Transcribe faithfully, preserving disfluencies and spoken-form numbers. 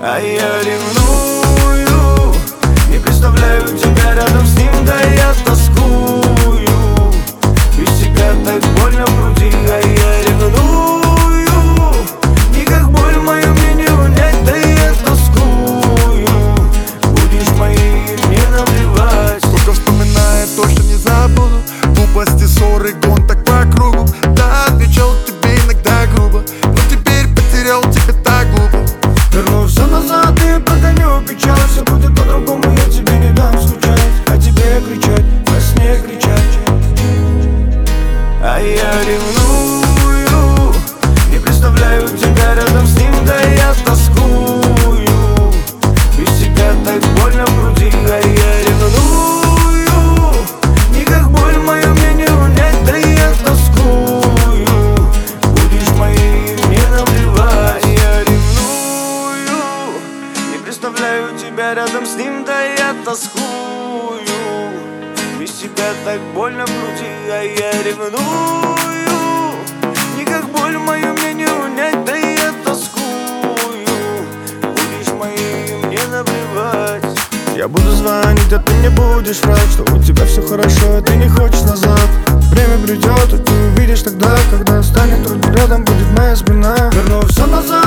А я ревную, не представляю тебя рядом с ним, да я тоскую. Без тебя так больно в груди, а я ревную. Никак боль мою мне не унять, да я тоскую. Будешь моей, мне наплевать. Сколько вспоминаю, то, что не забуду. Глупости, ссоры, гон так по кругу. Да, отвечал тебе иногда грубо, но теперь потерял тебя так глупо. Верну все назад и прогоню печаль. Все будет по-другому, я тебе не дам скучать, а тебе кричать, во сне кричать. А я ревную, не представляю тебя рядом с ним, да я тоскую. Без тебя так больно в груди, а я ревную. Никак боль мою мне не унять, да я тоскую. Будешь моей, мне наплевать. Я ревную, не представляю тебя рядом с ним, да я тоскую. Без тебя так больно в груди, а я ревную. Никак боль мою мне не унять, да я тоскую. Будешь моей, мне наплевать. Я буду звонить, а ты мне будешь врать, что у тебя все хорошо, а ты не хочешь назад. Время придет, и ты увидишь тогда, когда станет трудно, рядом будет моя спина. Верну все назад